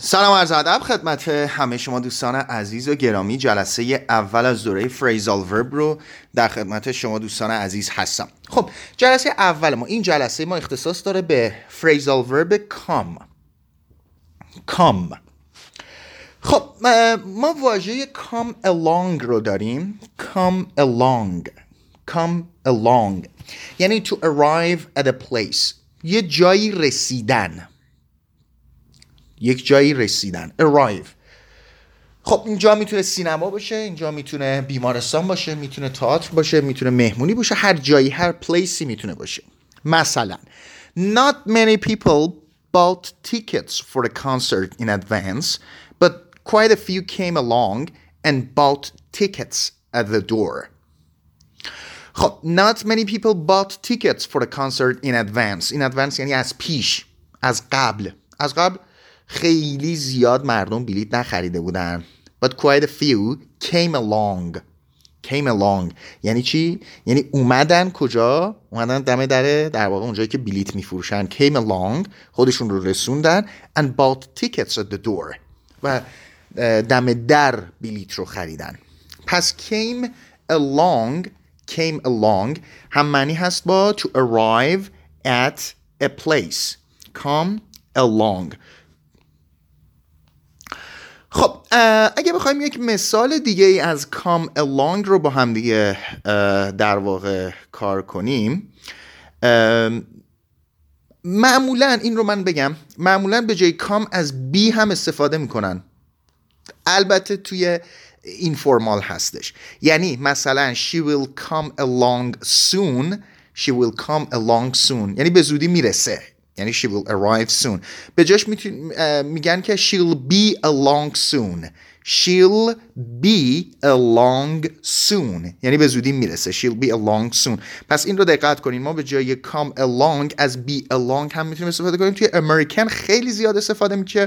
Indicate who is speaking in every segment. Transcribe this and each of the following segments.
Speaker 1: سلام عرض ادب خدمت همه شما دوستان عزیز و گرامی. جلسه اول از دوره فریزال ورب رو در خدمت شما دوستان عزیز هستم. خب جلسه اول ما، این جلسه ما اختصاص داره به فریزال ورب کام. خب ما واژه come along رو داریم. come along یعنی to arrive at a place، یه جایی رسیدن، یک جایی رسیدن. arrive. خب اینجا میتونه سینما باشه، اینجا میتونه بیمارستان باشه، میتونه تئاتر باشه، میتونه مهمونی باشه، هر جایی، هر پلیسی میتونه باشه. مثلا not many people bought tickets for the concert in advance, but quite a few came along and bought tickets at the door. خب not many people bought tickets for the concert in advance. in advance یعنی از پیش، از قبل خیلی زیاد مردم بلیط نخریده بودن. But quite a few came along یعنی چی؟ یعنی اومدن کجا؟ اومدن دم در واقع اونجایی که بلیط میفروشن. came along خودشون رو رسوندن and bought tickets at the door و دم در بلیط رو خریدن. پس came along هم معنی هست با to arrive at a place. come along. خب اگه بخوایم یک مثال دیگه ای از come along رو با هم دیگه در واقع کار کنیم، معمولا این رو من بگم، معمولا به جای come از be هم استفاده میکنن. البته توی اینفورمال هستش، یعنی مثلا she will come along soon یعنی به زودی میرسه، یعنی she will arrive soon. به جاش میگن که she'll be along soon یعنی به زودی میرسه. she'll be along soon. پس این رو دقت کنین، ما به جای come along از be along هم میتونیم استفاده کنیم. توی امریکن خیلی زیاد استفاده میشه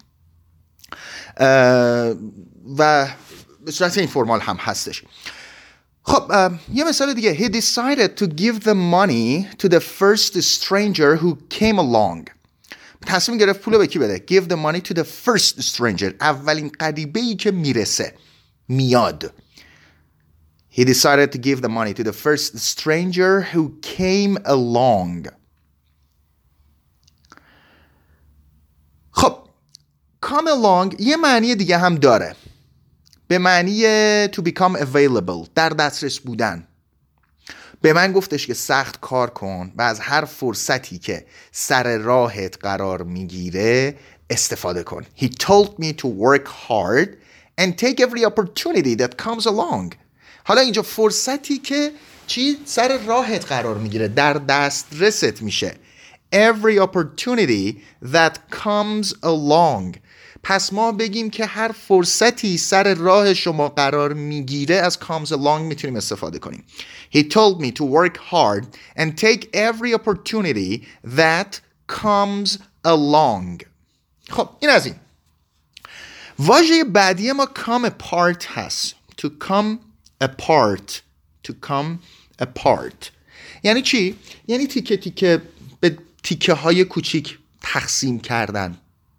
Speaker 1: و به صورت اینفورمال هم هستش. خب یه مثال دیگه. He decided to give the money to the first stranger who came along. تصمیم گرفت پول به کی بده؟ Give the money to the first stranger، اولین غریبه‌ای که میاد. He decided to give the money to the first stranger who came along. خب come along یه معنی دیگه هم داره، به معنی to become available، در دسترس بودن. به من گفتش که سخت کار کن و از هر فرصتی که سر راهت قرار میگیره استفاده کن. He told me to work hard and take every opportunity that comes along. حالا اینجا فرصتی که چی سر راهت قرار میگیره، در دسترست میشه. Every opportunity that comes along. پس ما بگیم که هر فرصتی سر راه شما قرار میگیره از comes along میتونیم استفاده کنیم. He told me to work hard and take every opportunity that comes along. خب این از این. واژه بعدی ما come apart هست. To come apart یعنی چی؟ یعنی تیکه تیکه به تیکه های کوچیک تقسیم کردن.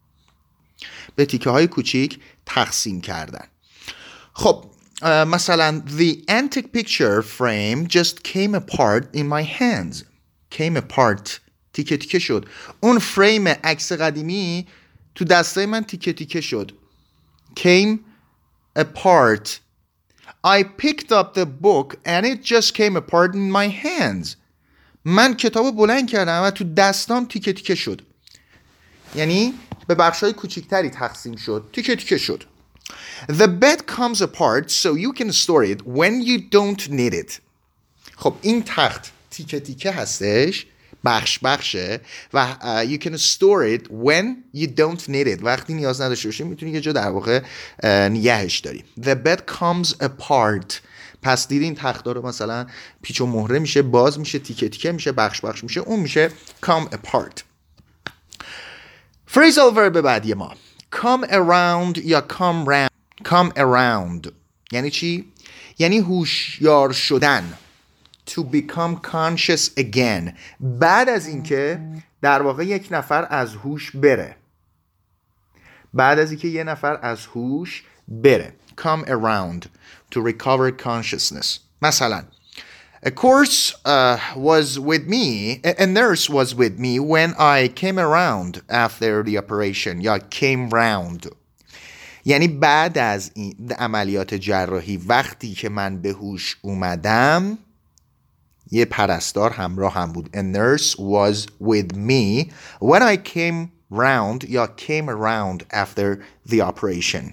Speaker 1: خب مثلا the antique picture frame just came apart in my hands. تیکه تیکه شد. اون فریم عکس قدیمی تو دستای من تیکه تیکه شد. came apart. I picked up the book and it just came apart in my hands. من کتابو بلند کردم و تو دستام تیکه تیکه شد. یعنی به بخشای کوچیکتری تقسیم شد، تیکه تیکه شد. The bed comes apart so you can store it when you don't need it. خب این تخت تیکه تیکه هستش، بخشه و you can store it when you don't need it. وقتی نیاز نداشته باشی میتونی یه جا در واقع نگهش داری. The bed comes apart. پس دیدین تخت‌ها رو مثلا پیچ و مهره میشه، باز میشه، تیکه تیکه میشه، بخش میشه، اون میشه come apart. phrasal verb بعدی ما come around یا come around یعنی چی؟ یعنی هوشیار شدن. to become conscious again، بعد از اینکه در واقع یک نفر از هوش بره، بعد از اینکه یه نفر از هوش بره. Come around to recover consciousness. مثلا a nurse was with me when I came around after the operation. یا came round یعنی بعد از این عملیات جراحی وقتی که من به هوش اومدم یه پرستار همراه هم بود. A nurse was with me when I came round یا came around after the operation.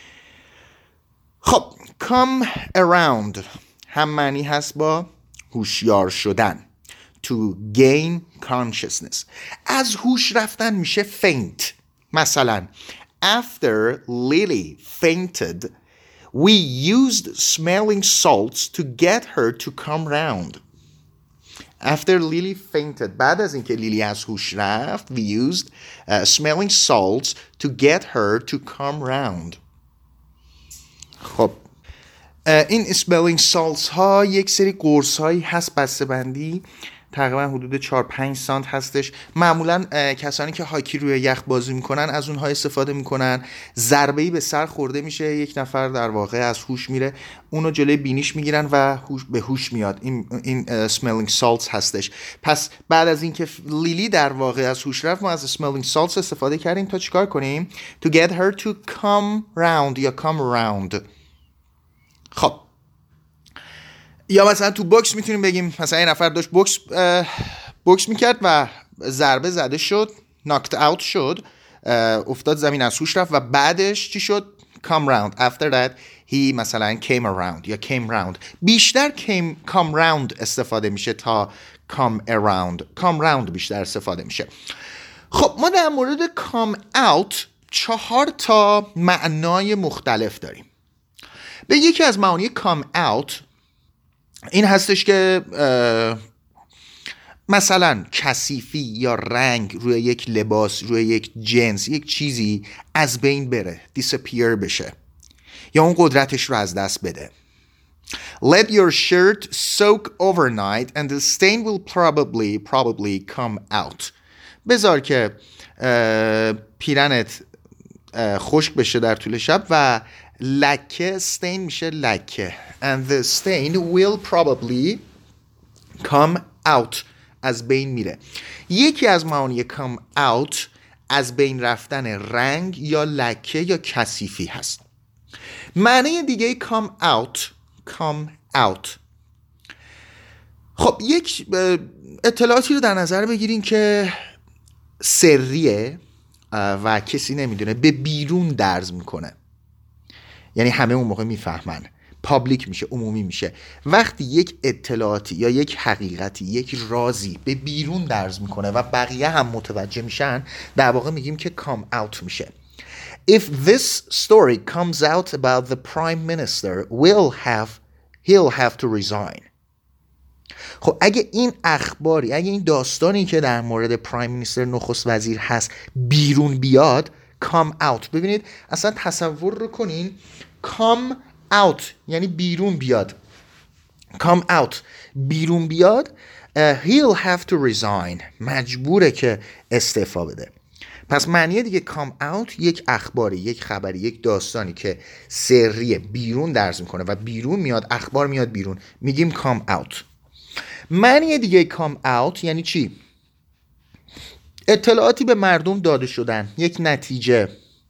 Speaker 1: خب come around هم معنی هست با هوشیار شدن. To gain consciousness. از هوش رفتن میشه faint. مثلا after Lily fainted we used smelling salts to get her to come round. After Lily fainted بعد از اینکه لیلی از هوش رفت we used smelling salts to get her to come round. خب این smelling salts ها یک سری قرص هایی هست بسته‌بندی تقریبا حدود 4-5 سانت هستش. معمولا کسانی که هاکی روی یخ بازی میکنن از اونها استفاده میکنن. ضربه‌ای به سر خورده میشه یک نفر در واقع از هوش میره اونو جلوی بینیش میگیرن و به هوش میاد. این smelling salts هستش. پس بعد از اینکه لیلی در واقع از هوش رفت ما از smelling salts استفاده کردیم تا چیکار کنیم؟ To get her to come round یا come around. خب یا مثلا تو بوکس میتونیم بگیم مثلا یه نفر داشت بوکس میکرد و ضربه زده شد knocked out شد افتاد زمین از هوش رفت و بعدش چی شد؟ come round. After that he مثلا came around یا came round. بیشتر come round استفاده میشه تا come round بیشتر استفاده میشه. خب ما در مورد come out 4 تا معنای مختلف داریم. به یکی از معانی come out این هستش که مثلا کثیفی یا رنگ روی یک لباس، روی یک جنس، یک چیزی از بین بره، disappear بشه یا اون قدرتش رو از دست بده. Let your shirt soak overnight and the stain will probably come out. بذار که پیرنت خشک بشه در طول شب و لکه stain میشه لکه and the stain will probably come out از بین میره. یکی از معانی come out از بین رفتن رنگ یا لکه یا کثیفی هست. معنی دیگه come out خب یک اطلاعاتی رو در نظر بگیرین که سریه و کسی نمیدونه به بیرون درز میکنه یعنی همه اون موقع میفهمن پابلیک میشه عمومی میشه. وقتی یک اطلاعاتی یا یک حقیقتی یک رازی به بیرون درز میکنه و بقیه هم متوجه میشن در واقع میگیم که come out میشه. If this story comes out about the prime minister he'll have to resign. خب اگه این اخباری اگه این داستانی که در مورد پرایم مینیستر نخست وزیر هست بیرون بیاد come out. ببینید اصلا تصور رو کنین come out یعنی بیرون بیاد. come out بیرون بیاد he'll have to resign مجبوره که استعفا بده. پس معنی دیگه come out یک اخباری یک خبری یک داستانی که سریه بیرون درز میکنه و بیرون میاد اخبار میاد بیرون میگیم come out. معنی دیگه come out یعنی چی؟ اطلاعاتی به مردم داده شدن. یک نتیجه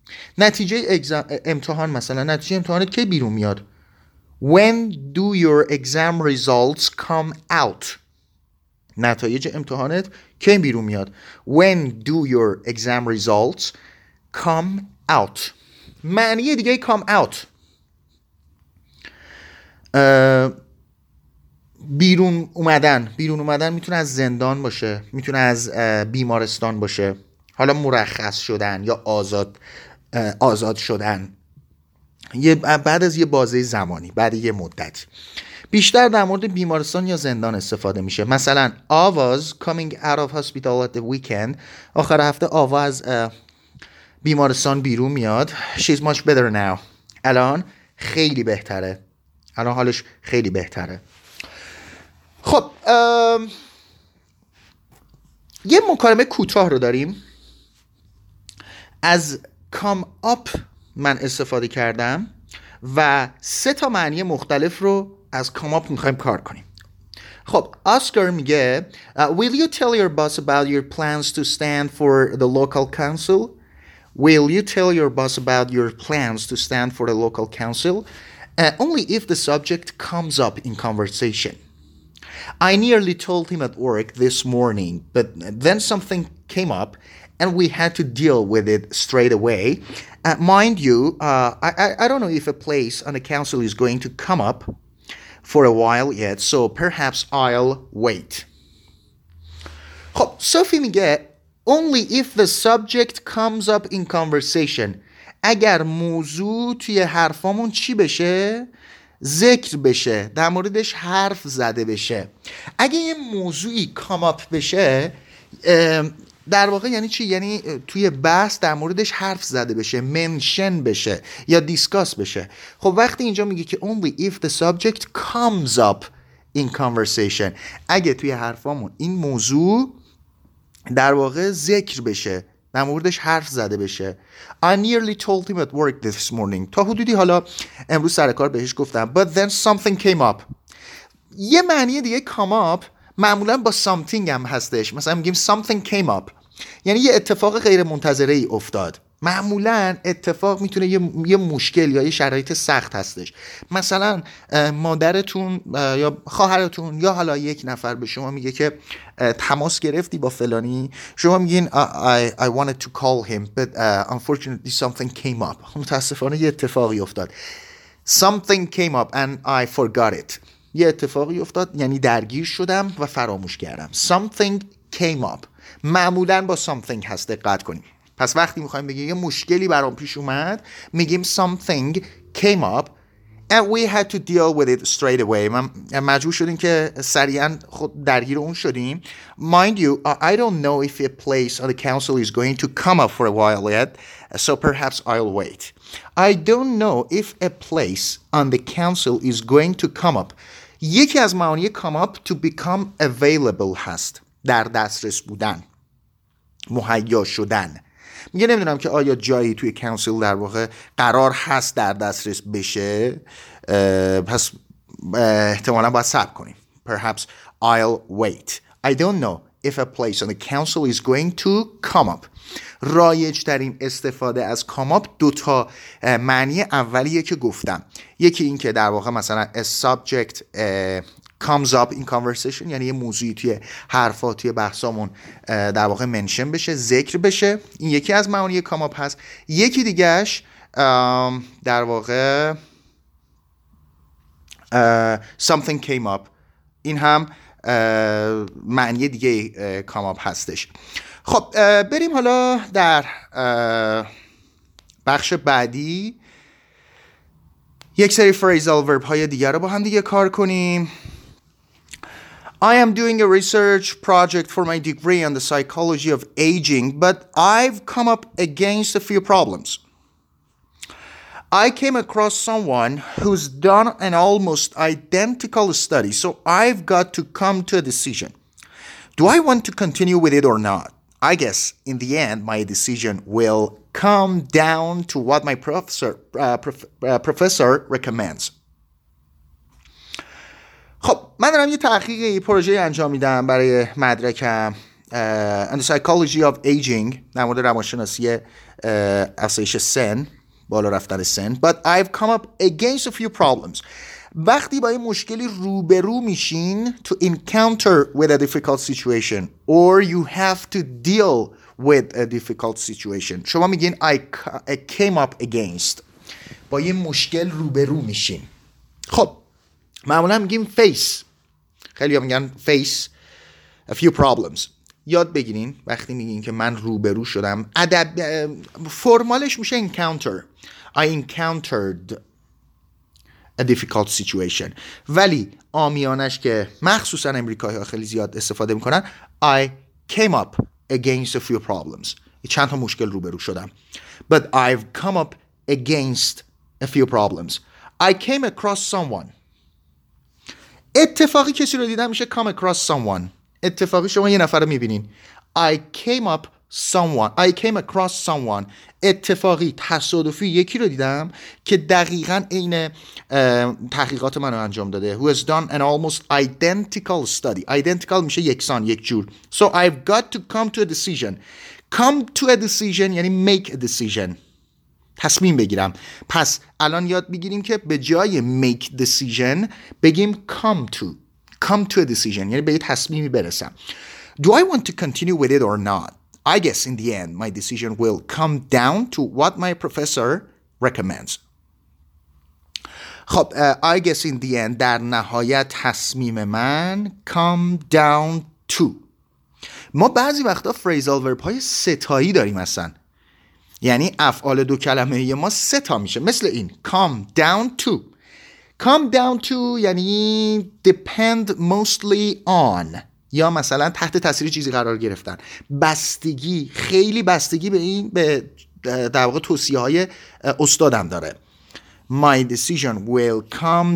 Speaker 1: امتحان مثلا نتیجه امتحانت کی بیرون میاد؟ When do your exam results come out؟ نتایج امتحانت کی بیرون میاد؟ When do your exam results come out؟ معنی دیگه come out بیرون اومدن میتونه از زندان باشه میتونه از بیمارستان باشه حالا مرخص شدن یا آزاد شدن بعد از یه بازه زمانی بعد یه مدت. بیشتر در مورد بیمارستان یا زندان استفاده میشه. مثلا I was coming out of hospital at the weekend. آخر هفته آوا از بیمارستان بیرون میاد. She's much better now. الان خیلی بهتره. الان حالش خیلی بهتره. خب یه مکالمه کوتاه رو داریم از come up من استفاده کردم و 3 تا معنی مختلف رو از come up میخوایم کار کنیم. خب اسکار میگه Will you tell your boss about your plans to stand for the local council? Will you tell your boss about your plans to stand for the local council? Only if the subject comes up in conversation. I nearly told him at work this morning, but then something came up and we had to deal with it straight away. Mind you, I don't know if a place on the council is going to come up for a while yet, so perhaps I'll wait. خب صوفی میگه Only if the subject comes up in conversation. اگر موضوع توی حرفامون چی بشه؟ ذکر بشه، در موردش حرف زده بشه. اگه یه موضوعی come up بشه در واقع یعنی چی؟ یعنی توی بحث در موردش حرف زده بشه، منشن بشه یا دیسکاس بشه. خب وقتی اینجا میگه که only if the subject comes up in conversation، اگه توی حرفامون این موضوع در واقع ذکر بشه، در موردش حرف زده بشه. I nearly told him at work this morning. تا حدودی حالا امروز سر کار بهش گفتم. But then something came up. یه معنی دیگه come up معمولا با something هم هستش. مثلا میگیم something came up، یعنی یه اتفاق غیر منتظره ای افتاد. معمولا اتفاق میتونه یه مشکل یا یه شرایط سخت هستش. مثلا مادرتون یا خواهرتون یا حالا یک نفر به شما میگه که تماس گرفتی با فلانی، شما میگین I wanted to call him but unfortunately something came up. متاسفانه یه اتفاقی افتاد. Something came up and I forgot it. یه اتفاقی افتاد یعنی درگیر شدم و فراموش کردم. Something came up معمولا با something هست، دقت کنیم. پس وقتی میخوایم بگیم یه مشکلی برام پیش اومد میگیم something came up and we had to deal with it straight away. مجبور شدیم که سریعا خود درگیر اون شدیم. Mind you, I don't know if a place on the council is going to come up for a while yet, so perhaps I'll wait. I don't know if a place on the council is going to come up. یکی از معانی come up to become available هست، در دسترس بودن، مهیا شدن. میگه نمیدونم که آیا جایی توی کانسل در واقع قرار هست در دسترس بشه، پس احتمالا باید صبر کنیم. Perhaps I'll wait. I don't know if a place on the council is going to come up. رایج ترین استفاده از come up 2 تا معنی اولیه که گفتم. یکی این که در واقع مثلا a subject comes up in conversation، یعنی یه موضوعی توی حرفات توی بحثامون در واقع منشن بشه، ذکر بشه. این یکی از معانی come up هست. یکی دیگهش در واقع something came up، این هم معنی دیگه come up هستش. خب بریم حالا در بخش بعدی یک سری phrasal verb های دیگر رو با هم دیگه کار کنیم. I am doing a research project for my degree on the psychology of aging, but I've come up against a few problems. I came across someone who's done an almost identical study, so I've got to come to a decision. Do I want to continue with it or not? I guess in the end my decision will come down to what my professor recommends. خب من دارم یه تحقیق پروژه انجام میدم برای مدرکم on the psychology of aging، در مورد روانشناسی افزایش سن، بالا رفتن سن. But I've come up against a few problems. وقتی با یه مشکلی روبرو میشین to encounter with a difficult situation or you have to deal with a difficult situation. شما میگین I came up against، با یه مشکل روبرو میشین. خب معمولا میگیم face، خیلی ها میگن face a few problems. یاد بگیرین وقتی میگین که من روبرو شدم، فرمالش میشه encounter. I encountered a difficult situation. ولی عامیانش که مخصوصا امریکایی ها خیلی زیاد استفاده میکنن I came up against a few problems. چند تا مشکل روبرو شدم. But I've come up against a few problems. I came across someone. اتفاقی کسی رو دیدم میشه come across someone. اتفاقی شما یه نفر رو میبینین. I came up someone. I came across someone. اتفاقی تصادفی یکی رو دیدم که دقیقاً عین تحقیقات منو انجام داده. Who has done an almost identical study. Identical میشه یکسان، یک جور. So I've got to come to a decision. Come to a decision یعنی make a decision. تصمیم بگیرم. پس الان یاد بگیریم که به جای make decision بگیم come to a decision یعنی به یه تصمیمی برسم. Do I want to continue with it or not? I guess in the end my decision will come down to what my professor recommends. خب I guess in the end در نهایت تصمیم من come down to. ما بعضی وقتا phrasal verb های ستایی داریم اصلا، یعنی افعال دو کلمه ما سه تا میشه، مثل این come down to. Come down to یعنی depend mostly on یا مثلا تحت تاثیر چیزی قرار گرفتن. بستگی، خیلی بستگی به این به در واقع توصیه های استادم داره. My decision will come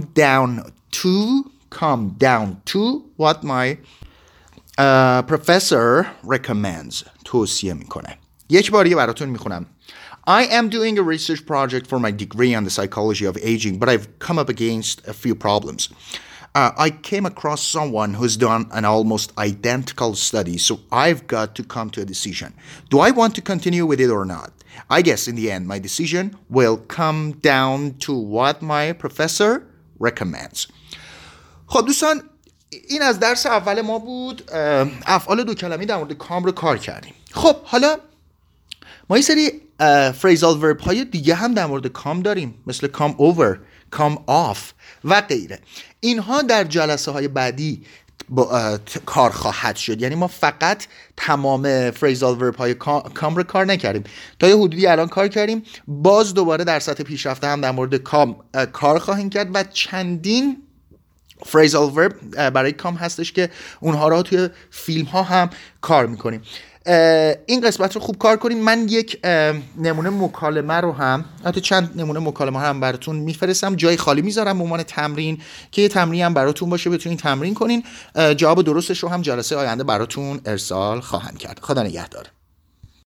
Speaker 1: down to what my professor recommends. توصیه میکنه. یک بار دیگه براتون میخونم. I am doing a research project for my degree on the psychology of aging, but I've come up against a few problems. I came across someone who's done an almost identical study, so I've got to come to a decision. Do I want to continue with it or not? I guess in the end, my decision will come down to what my professor recommends. خب دوستان، این از درس اول ما بود. افعال دو کلمه‌ای در مورد کام رو کار کردیم. خب حالا ما یه سری phrasal verb های دیگه هم در مورد کام داریم، مثل come over, come off و غیره. اینها در جلسه های بعدی کار خواهد شد. یعنی ما فقط تمام phrasal verb های کام رو کار نکردیم، تا یه حدودی الان کار کردیم. باز دوباره در سطح پیشرفته هم در مورد کام کار خواهیم کرد و چندین phrasal verb برای کام هستش که اونها رو توی فیلم ها هم کار میکنیم. این قسمت رو خوب کار کنیم. من یک نمونه مکالمه رو هم، حتی چند نمونه مکالمه هم براتون میفرستم، جای خالی میذارم به عنوان تمرین که یه تمرین هم براتون باشه، بتونین تمرین کنین. جواب درستش رو هم جلسه آینده براتون ارسال خواهم کرد. خدا نگهدار.